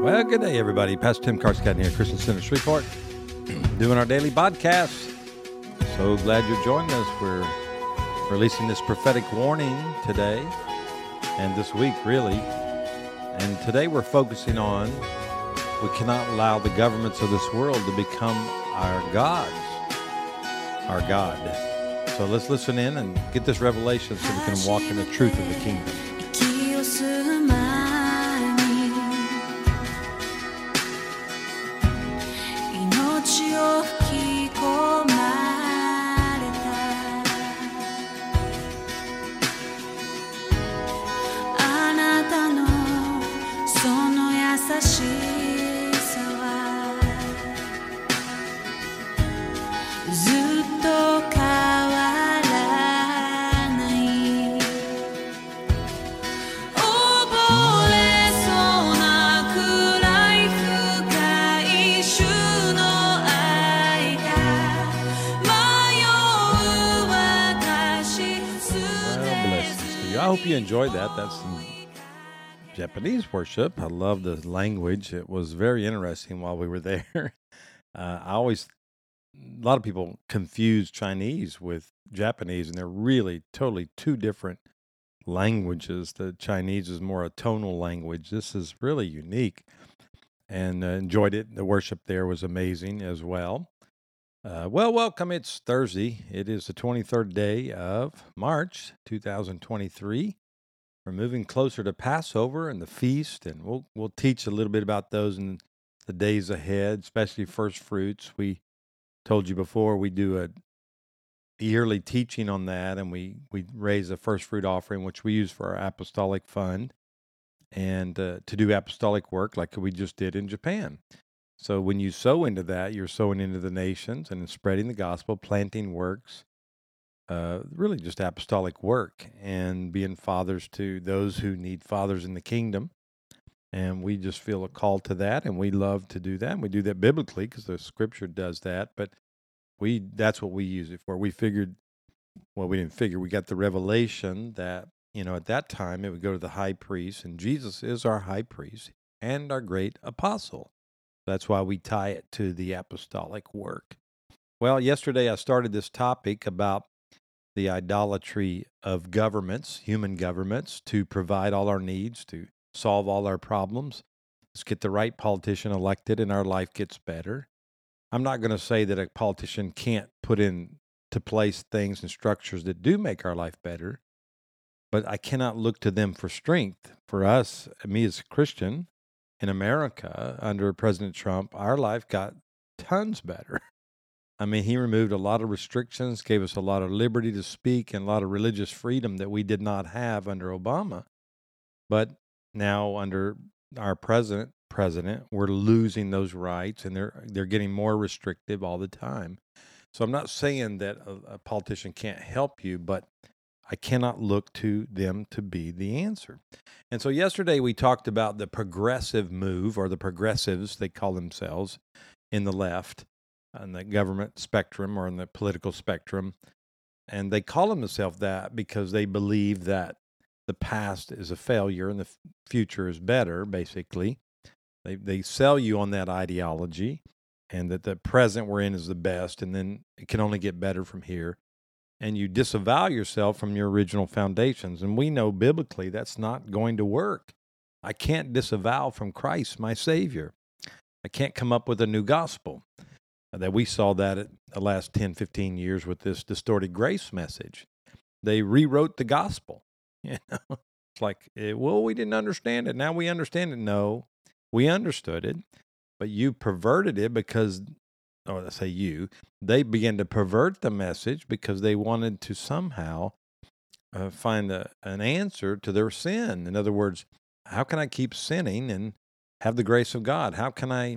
Well, good day, everybody. Pastor Tim Carscott here, Christian Center Shreveport, doing our daily podcast. So glad you're joining us. We're releasing this prophetic warning today and this week, really. And today we're focusing on we cannot allow the governments of this world to become our gods, our God. So let's listen in and get this revelation so we can walk in the truth of the kingdom. I hope you enjoyed that. That's some Japanese worship. I love the language. It was very interesting while we were there. A lot of people confuse Chinese with Japanese, and they're really totally two different languages. The Chinese is more a tonal language. This is really unique, and enjoyed it. The worship there was amazing as well. Welcome. It's Thursday. It is the 23rd day of March, 2023. We're moving closer to Passover and the feast, and we'll teach a little bit about those in the days ahead, especially first fruits. We told you before we do a yearly teaching on that, and we raise a first fruit offering, which we use for our apostolic fund, and to do apostolic work like we just did in Japan. So when you sow into that, you're sowing into the nations and spreading the gospel, planting works, really just apostolic work, and being fathers to those who need fathers in the kingdom. And we just feel a call to that, and we love to do that. And we do that biblically because the scripture does that, but that's what we use it for. We didn't figure, we got the revelation that, at that time it would go to the high priest, and Jesus is our high priest and our great apostle. That's why we tie it to the apostolic work. Well, yesterday I started this topic about the idolatry of governments, human governments, to provide all our needs, to solve all our problems. Let's get the right politician elected and our life gets better. I'm not going to say that a politician can't put into place things and structures that do make our life better, but I cannot look to them for strength. For us, me as a Christian, in America, under President Trump, our life got tons better. I mean, he removed a lot of restrictions, gave us a lot of liberty to speak, and a lot of religious freedom that we did not have under Obama. But now under our president, we're losing those rights, and they're getting more restrictive all the time. So I'm not saying that a politician can't help you, but I cannot look to them to be the answer. And so yesterday we talked about the progressive move, or the progressives, they call themselves, in the left, on the government spectrum or in the political spectrum. And they call themselves that because they believe that the past is a failure and the future is better, basically. They sell you on that ideology, and that the present we're in is the best, and then it can only get better from here. And you disavow yourself from your original foundations. And we know biblically that's not going to work. I can't disavow from Christ, my Savior. I can't come up with a new gospel. That we saw that at the last 10, 15 years with this distorted grace message. They rewrote the gospel. It's like, we didn't understand it. Now we understand it. No, we understood it, but you perverted it because, or let's say they began to pervert the message because they wanted to somehow find an answer to their sin. In other words, how can I keep sinning and have the grace of God? How can I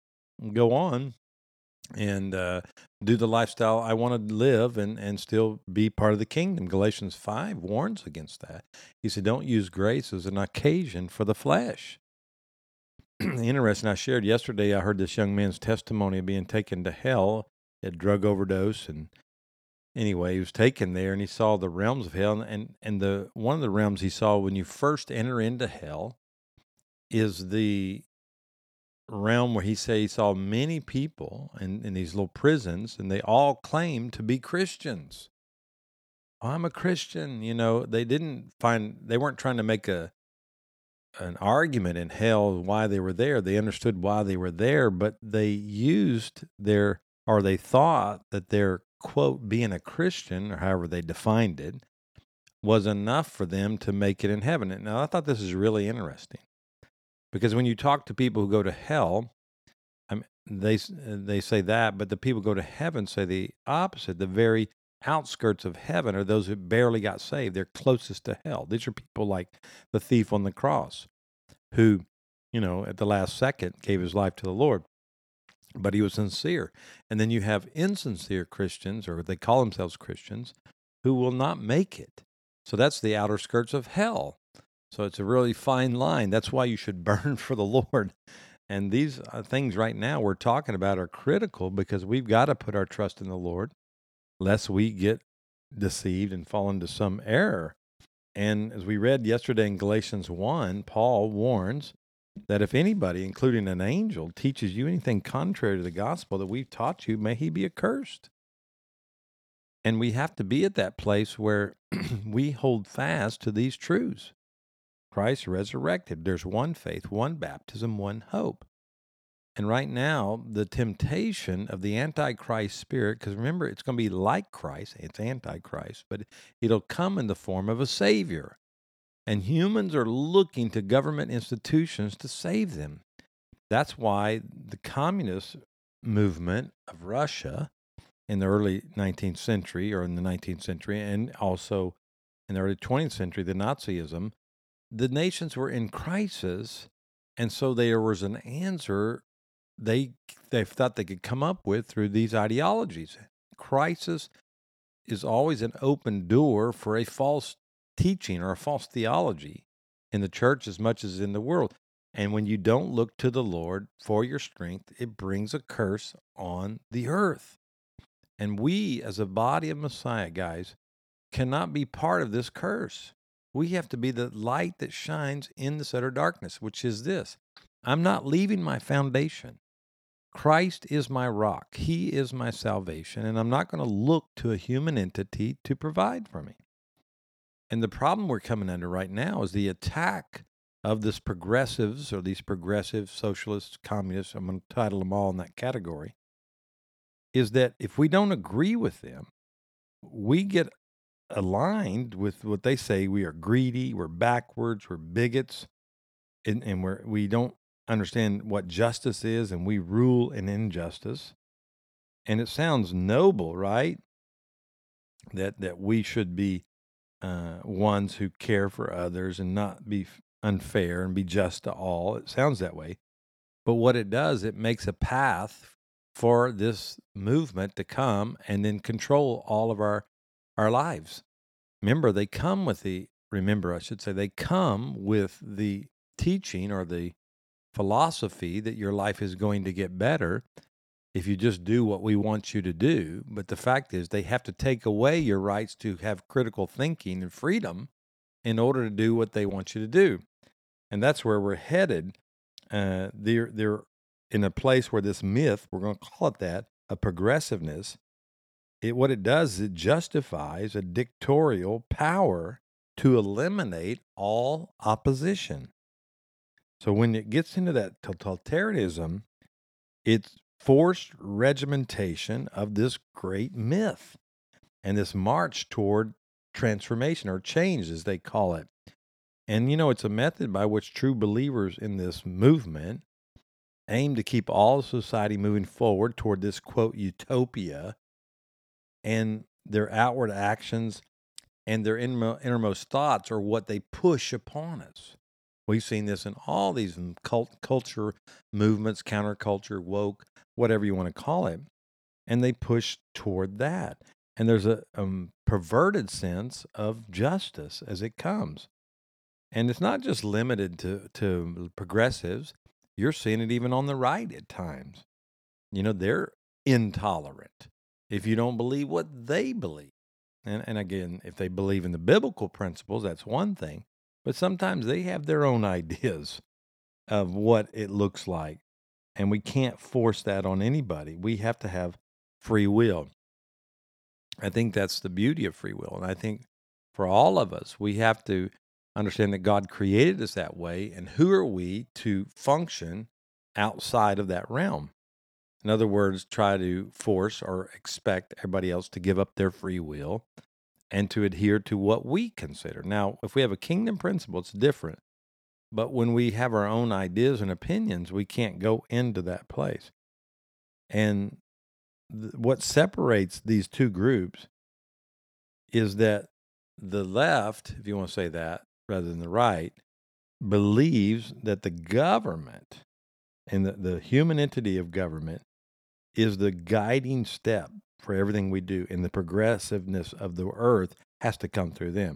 go on and do the lifestyle I want to live and still be part of the kingdom? Galatians 5 warns against that. He said, don't use grace as an occasion for the flesh. Interesting. I shared yesterday, I heard this young man's testimony of being taken to hell at drug overdose. And anyway, he was taken there and he saw the realms of hell. And one of the realms he saw when you first enter into hell is the realm where he said he saw many people in these little prisons, and they all claimed to be Christians. "Oh, I'm a Christian." They weren't trying to make an argument in hell why they were there. They understood why they were there, but they thought that their quote being a Christian, or however they defined it, was enough for them to make it in heaven. And now I thought this is really interesting because when you talk to people who go to hell, they say that, but the people who go to heaven say the opposite. The very outskirts of heaven are those who barely got saved. They're closest to hell. These are people like the thief on the cross who, at the last second gave his life to the Lord, but he was sincere. And then you have insincere Christians, or they call themselves Christians, who will not make it. So that's the outer skirts of hell. So it's a really fine line. That's why you should burn for the Lord. And these things right now we're talking about are critical because we've got to put our trust in the Lord lest we get deceived and fall into some error. And as we read yesterday in Galatians 1, Paul warns that if anybody, including an angel, teaches you anything contrary to the gospel that we've taught you, may he be accursed. And we have to be at that place where we hold fast to these truths. Christ resurrected. There's one faith, one baptism, one hope. And right now, the temptation of the Antichrist spirit, because remember, it's going to be like Christ, it's Antichrist, but it'll come in the form of a savior. And humans are looking to government institutions to save them. That's why the communist movement of Russia in the early 19th century, or in the 19th century, and also in the early 20th century, the Nazism, the nations were in crisis, and so there was an answer they thought they could come up with through these ideologies. Crisis is always an open door for a false teaching or a false theology in the church as much as in the world. And when you don't look to the Lord for your strength, it brings a curse on the earth. And we, as a body of Messiah, guys, cannot be part of this curse. We have to be the light that shines in this utter darkness, which is this: I'm not leaving my foundation. Christ is my rock. He is my salvation, and I'm not going to look to a human entity to provide for me. And the problem we're coming under right now is the attack of this progressives, or these progressive socialists, communists, I'm going to title them all in that category, is that if we don't agree with them, we get aligned with what they say. We are greedy, we're backwards, we're bigots, and we don't understand what justice is, and we rule in injustice. And it sounds noble, right? That we should be ones who care for others and not be unfair and be just to all. It sounds that way. But what it does, it makes a path for this movement to come and then control all of our lives. Remember, they come with the teaching or the philosophy that your life is going to get better if you just do what we want you to do. But the fact is, they have to take away your rights to have critical thinking and freedom in order to do what they want you to do. And that's where we're headed. They're in a place where this myth, we're going to call it that, of progressiveness, what it does is it justifies a dictatorial power to eliminate all opposition. So when it gets into that totalitarianism, it's forced regimentation of this great myth and this march toward transformation, or change, as they call it. And, it's a method by which true believers in this movement aim to keep all of society moving forward toward this, quote, utopia, and their outward actions and their innermost thoughts are what they push upon us. We've seen this in all these culture movements, counterculture, woke, whatever you want to call it, and they push toward that. And there's a perverted sense of justice as it comes. And it's not just limited to progressives. You're seeing it even on the right at times. They're intolerant if you don't believe what they believe. And again, if they believe in the biblical principles, that's one thing. But sometimes they have their own ideas of what it looks like. And we can't force that on anybody. We have to have free will. I think that's the beauty of free will. And I think for all of us, we have to understand that God created us that way. And who are we to function outside of that realm? In other words, try to force or expect everybody else to give up their free will and to adhere to what we consider. Now, if we have a kingdom principle, it's different. But when we have our own ideas and opinions, we can't go into that place. And what separates these two groups is that the left, if you want to say that, rather than the right, believes that the government and the human entity of government is the guiding step for everything we do, and the progressiveness of the earth has to come through them.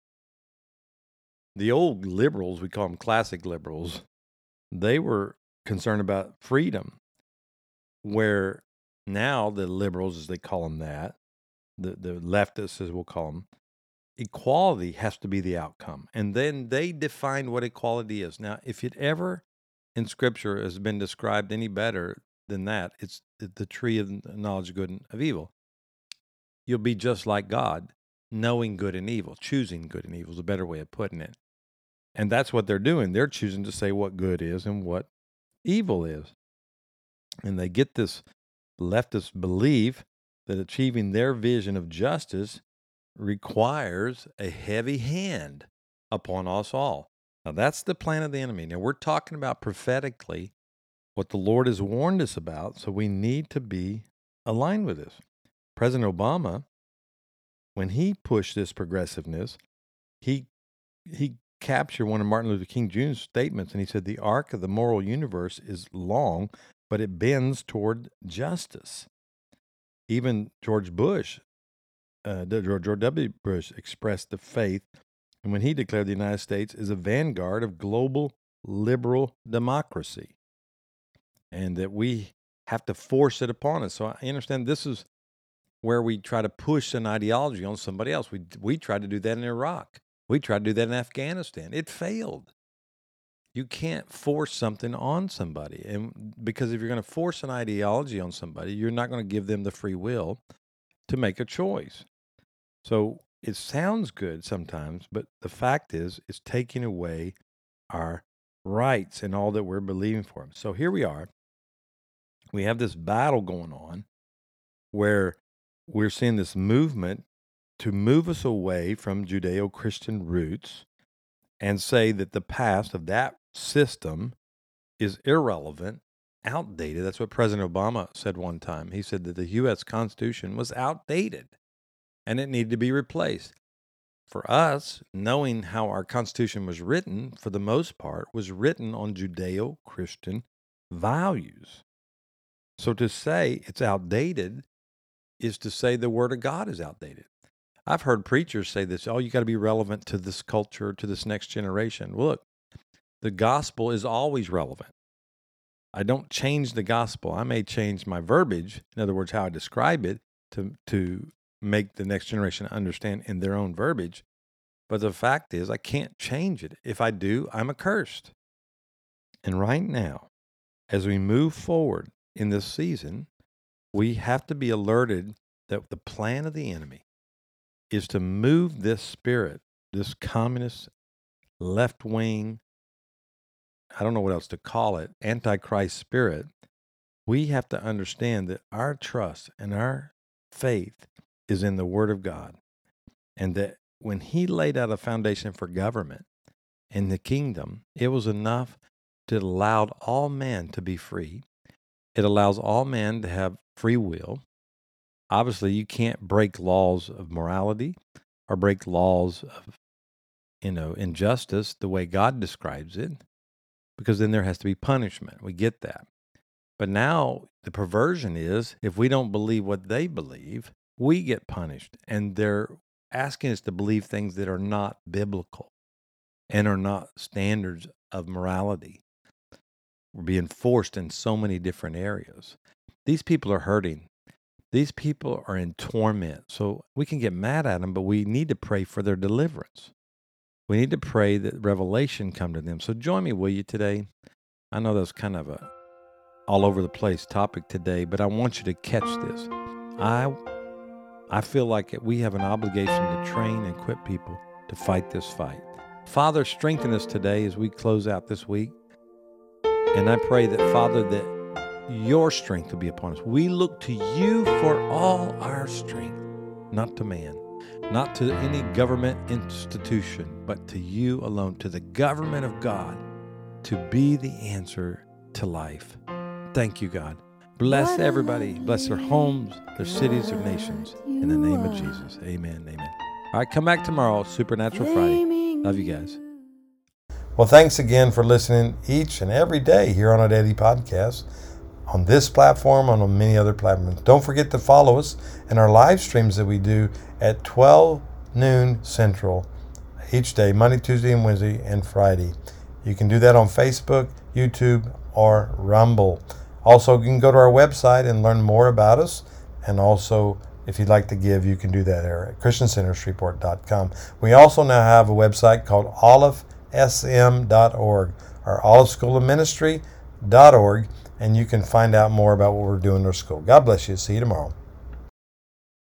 The old liberals, we call them classic liberals, they were concerned about freedom, where now the liberals, as they call them that, the leftists, as we'll call them, equality has to be the outcome. And then they define what equality is. Now, if it ever in Scripture has been described any better than that, it's the tree of knowledge of good and of evil. You'll be just like God, knowing good and evil. Choosing good and evil is a better way of putting it. And that's what they're doing. They're choosing to say what good is and what evil is. And they get this leftist belief that achieving their vision of justice requires a heavy hand upon us all. Now, that's the plan of the enemy. Now, we're talking about prophetically what the Lord has warned us about, so we need to be aligned with this. President Obama, when he pushed this progressiveness, he captured one of Martin Luther King Jr.'s statements, and he said, the arc of the moral universe is long, but it bends toward justice. Even George W. Bush expressed the faith, and when he declared the United States is a vanguard of global liberal democracy, and that we have to force it upon us. So I understand this is where we try to push an ideology on somebody else. We tried to do that in Iraq. We tried to do that in Afghanistan. It failed. You can't force something on somebody. And because if you're going to force an ideology on somebody, you're not going to give them the free will to make a choice. So it sounds good sometimes, but the fact is, it's taking away our rights and all that we're believing for them. So here we are. We have this battle going on where we're seeing this movement to move us away from Judeo-Christian roots and say that the past of that system is irrelevant, outdated. That's what President Obama said one time. He said that the U.S. Constitution was outdated and it needed to be replaced. For us, knowing how our Constitution was written, for the most part, was written on Judeo-Christian values. So to say it's outdated is to say the Word of God is outdated. I've heard preachers say this, you got to be relevant to this culture, to this next generation. Well, look, the gospel is always relevant. I don't change the gospel. I may change my verbiage, in other words, how I describe it, to make the next generation understand in their own verbiage. But the fact is, I can't change it. If I do, I'm accursed. And right now, as we move forward in this season, we have to be alerted that the plan of the enemy is to move this spirit, this communist, left-wing, I don't know what else to call it, antichrist spirit. We have to understand that our trust and our faith is in the Word of God, and that when He laid out a foundation for government in the kingdom, it was enough to allow all men to be free. It allows all men to have free will. Obviously, you can't break laws of morality or break laws of, injustice the way God describes it, because then there has to be punishment. We get that. But now the perversion is, if we don't believe what they believe, we get punished. And they're asking us to believe things that are not biblical and are not standards of morality. We're being forced in so many different areas. These people are hurting. These people are in torment. So we can get mad at them, but we need to pray for their deliverance. We need to pray that revelation come to them. So join me, will you, today? I know that's kind of a all over the place topic today, but I want you to catch this. I feel like we have an obligation to train and equip people to fight this fight. Father, strengthen us today as we close out this week. And I pray that, Father, that your strength will be upon us. We look to you for all our strength, not to man, not to any government institution, but to you alone, to the government of God, to be the answer to life. Thank you, God. Bless everybody. Bless their homes, their cities, their nations. In the name of Jesus. Amen. Amen. All right, come back tomorrow, Supernatural Friday. Love you guys. Well, thanks again for listening each and every day here on our Daily Podcast, on this platform, on many other platforms. Don't forget to follow us in our live streams that we do at 12 noon Central each day, Monday, Tuesday, and Wednesday, and Friday. You can do that on Facebook, YouTube, or Rumble. Also, you can go to our website and learn more about us. And also, if you'd like to give, you can do that there at ChristianCenterShreveport.com. We also now have a website called olivesm.org, or oliveschoolofministry.org, and you can find out more about what we're doing in our school. God bless you. See you tomorrow.